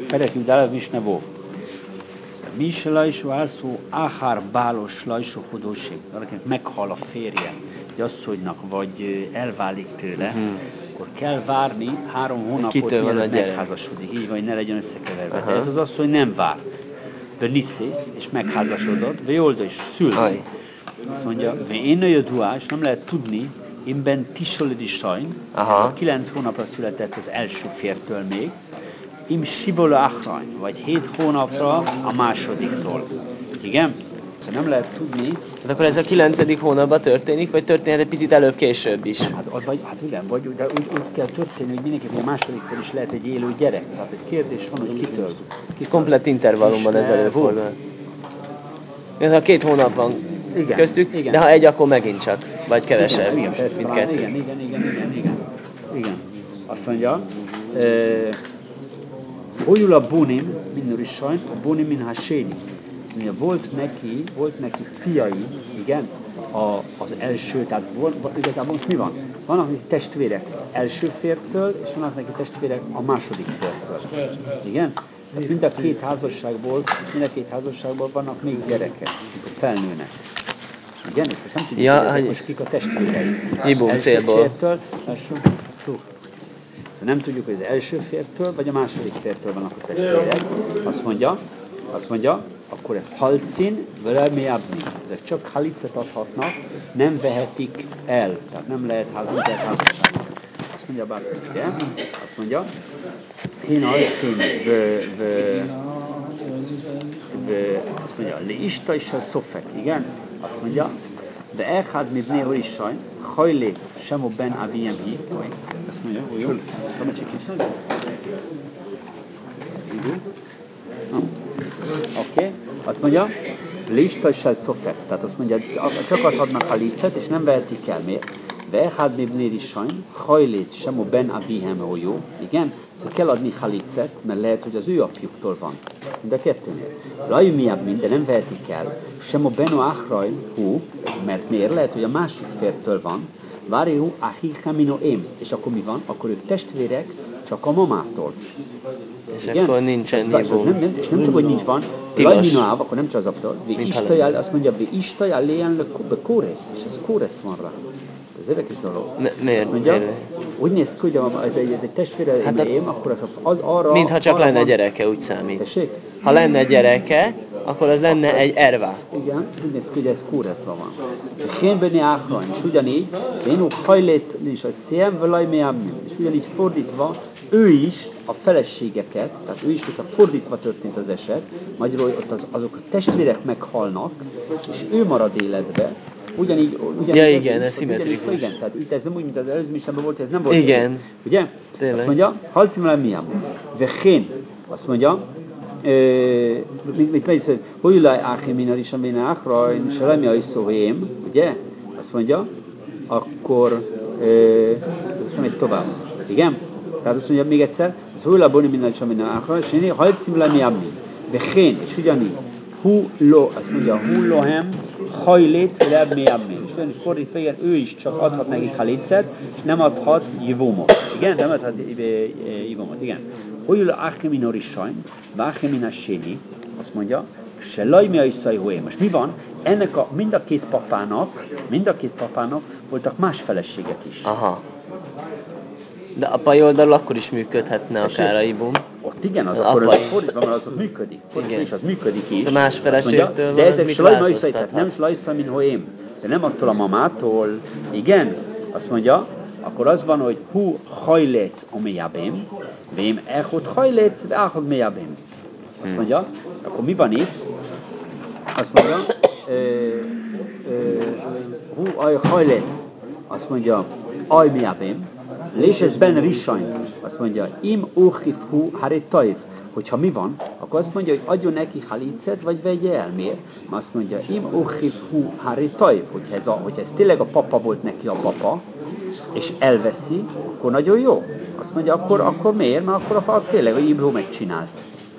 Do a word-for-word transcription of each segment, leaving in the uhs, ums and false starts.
Perek Judálov Misne Vov. Misne Lajsó Ászó Áhár Bálos Lajsó Hodóség. Valakinek meghal a férje, egy asszonynak, vagy elválik tőle, hmm. akkor kell várni három hónapot, mielőtt megházasodik, így vagy ne legyen összekeverve. De ez az asszony nem vár. Benissész, és megházasodott, Veolda is szül. Azt mondja, ve én a jöduás, nem lehet tudni, én ben tisolidi sajn, ez a kilenc hónapra született az első fértől még, im sibola achrany, vagy hét hónapra a másodiktól. Igen? Szóval nem lehet tudni. Hát akkor ez a kilencedik hónapban történik, vagy történhet egy picit előbb, később is? Hát, az, vagy, hát igen, vagy de úgy, úgy kell történni, hogy mindenképpen a másodiktól is lehet egy élő gyerek. Tehát egy kérdés van, hogy kitől. Ki komplett intervallumban ez előfordul. Ez a két hónap van igen, köztük, igen. De ha egy, akkor megint csak, vagy kevesebb, igen, igen, mint kettő. Igen, igen, igen, igen, igen, igen. Azt mondja, Oyul a Bunim, minur is sajn, a Bunim min Haséni. Mondja, volt neki, volt neki fiai, igen, a, az első, tehát volt, igazából most mi van? Vannak neki testvérek az első fértől, és vannak neki testvérek a második fértől. Igen? Tehát mind a két házasságból, mind a két házasságból vannak még gyerekek, felnőnek. Igen? És most nem tudjuk, ja, hogy most kik a testvérei. Ibum célból. Fértől, szóval nem tudjuk, hogy az első fértől, vagy a második fértől vannak a testvérek. Azt mondja, azt mondja, akkor egy halcin, vele mélyabni. Ezek csak halicet adhatnak, nem vehetik el. Tehát nem lehet házasságnak. Azt mondja, bár ugye, azt mondja, én halcin, azt mondja, le ista is a szofek, igen? Azt mondja, de elhád mi bné horisajn, hajléc, semo ben aviem hi. Azt mondja, hogy jó? Tudom, hogy kicsit Oké, azt mondja, lista is ez szofek, tehát azt mondja, csak adhatnak a licet, és nem vehetik el. Miért? De hát még néri sajn, hajlét, semo ben abihem jó, igen? Szóval kell adni halicet, mert lehet, hogy az ő apjuktól van. De kettőnél. Raj miatt minden nem vehetik el, semo beno achraj, hú, mert miért? Lehet, hogy a másik fértől van, várjú ahichamino ém, és akkor mi van? Akkor ők testvérek csak a mamától. És igen? Akkor nincsen nibum. Nem, nem, és nem csak, hogy nincs van, lajmino áv, akkor nem csak az aptól, azt mondja, vi istajál léjen le kóresz, és ez kóresz van rá. Ez érdekes dolog. M- miért? Mondja, miért? úgy néz ki, hogy ez egy, ez egy testvére hát ém, akkor az, az arra... Mintha csak arra lenne van... gyereke, úgy számít. Tessék? Ha lenne gyereke, akkor az lenne akkor, egy ervá. Igen, úgy néz ki, hogy ez kóreszban van. És én benni áhrany, és ugyanígy, én úgy hajlét, és a szém, velaj mélyabnim, és ugyanígy fordítva, ő is a feleségeket, tehát ő is, hogyha fordítva történt az eset, magyarul ott az, azok a testvérek meghalnak, és ő marad életbe, ugyanígy, ugyanígy ja, igen, ez szimmetrikus. Igen, tehát itt ez nem úgy, mint az előző misnában volt, ez nem volt. Igen. Így, ugye? Tényleg. Azt mondja, halcimlán miam. Vechén, azt mondja, mit mit megy szó, hogy ulaj áhim minar is, amine áhrajn, se lemja is szóhém, ugye? Azt mondja, akkor azt mondja, tovább. Igen? Tehát azt mondja még egyszer, hogy ulaj boni minar is, amine áhrajn, se halcimlán miam. Vechén, és ugyanígy, hu lo, azt mondja, hu lohem, hajléc, leb mélyabmin. És ugyanis fordítva, igen, ő is csak adhat nekik halicet, és nem adhat jivumot. Igen, nem adhat jivumot, igen. Hogy ácheminor is sajn, váchemin séni, azt mondja, se lajmia is szajhóé. Most mi van? Ennek a, mind a két papának, mind a két papának voltak más feleségek is. Aha. De apai oldalról akkor is működhetne akár a ibum. Ott igen, az, az akkor az fordítva, mert az ott működik. Fordítva is, az működik is. A más feleségtől van, de ezek slajma is, tehát nem slajsza, mint hoém. De nem attól a mamától. Igen, azt mondja, akkor az van, hogy hu hajlec a mélyabém, vém echot hajlec, de áhod mélyabém. Azt mondja, akkor mi van itt? Azt mondja, hu aj hajlec, azt mondja, aj mélyabém, és ez ben risajn, azt mondja, im urchif hu haritaiv, hogyha mi van, akkor azt mondja, hogy adjon neki halicet, vagy vegye el. Miért? Azt mondja, im urchif hu haritaiv, hogyha ez, a, hogyha ez tényleg a papa volt neki a papa, és elveszi, akkor nagyon jó. Azt mondja, akkor, akkor miért? Mert akkor a fal tényleg a Ibró megcsinált.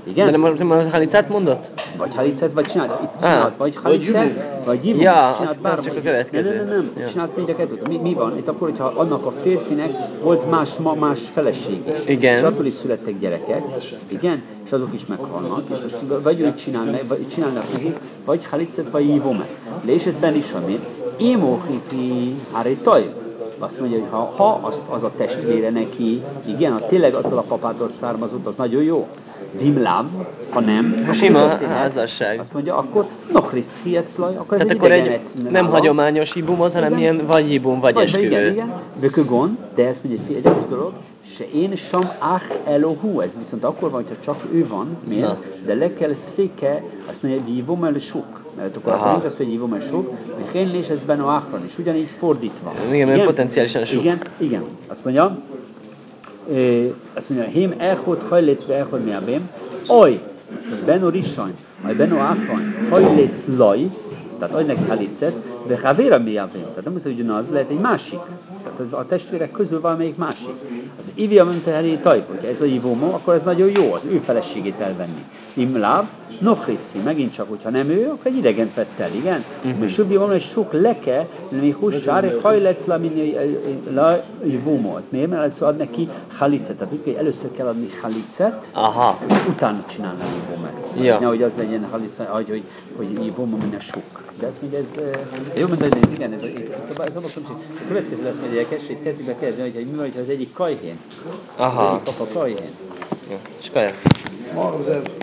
Igen? De nem a halicát mondott? Vagy halicát, vagy csináld, itt csináld, ah. vagy halicát, vagy jibum. Ja, az, az csak a következő. Nem, nem, nem, nem. Ja. Csináld mind a kettőt. Mi, mi van? Itt akkor, hogyha annak a férfinek volt más, más feleség. Igen. És attól is születtek gyerekek, igen, és azok is meghalnak, és most vagy ő csinál, vagy csinálnak nekik, vagy halicát, vagy jibumet. És ez benne is ami, émóhifi háritaj. Azt mondja, hogy ha, ha az, az a testvére neki, igen, ha tényleg attól a papától származott, az nagyon jó. Vimláv, ha nem, sima házasság. Azt mondja, akkor nochris hietszlaj, akkor tehát ez akkor egy, egy nem hagyományos hibumot, hanem igen. Ilyen vagy hibum, vagy, vagy esküvő. Igen, igen. Vökögon, de ezt mondja, egy egy dolog, se én sam ach elohu, ez viszont akkor van, hogyha csak ő van, miért? Na. De le kell szféke, azt mondja, hogy hívom el sok. Mert akkor akkor nincs az, hogy hívom el sok, mert én lés ez benne a achron is, ugyanígy fordítva. Igen, mert potenciálisan sok. Igen, igen. Azt mondja, e, azt mondja, hém elchod hajlécve elchod mi a bém, oj, beno rissany, aj beno achron, hajléc laj, tehát adj neki halicet, de havéra mi a bém, tehát nem az, hogy ugyanaz, lehet egy másik. Tehát a testvérek közül valamelyik másik. Az ivia menteheli tajp, hogyha ez a ivómo, akkor ez nagyon jó, az ő feleségét elvenni. Imláv, nochriszi, megint csak, hogyha nem ő, akkor egy idegen vett el, igen? És subbi van, hogy sok leke, mi hússári, hajlec la ivómo. Miért? Mert először ad neki halicet. Tehát először kell adni halicet, aha. És utána csinálni ivómet. Ja. Nehogy az legyen halicet, hogy, hogy, hogy ivómo minden sok. De azt mondja, ez jó, mint hogy igen, ez a, ez a következő lesz, hogy érdekes, hogy kezdjük be kezdeni, hogy mi van, hogyha az egyik kajhén. Aha. Az egyik papa kajhén. Ja. És kajhén.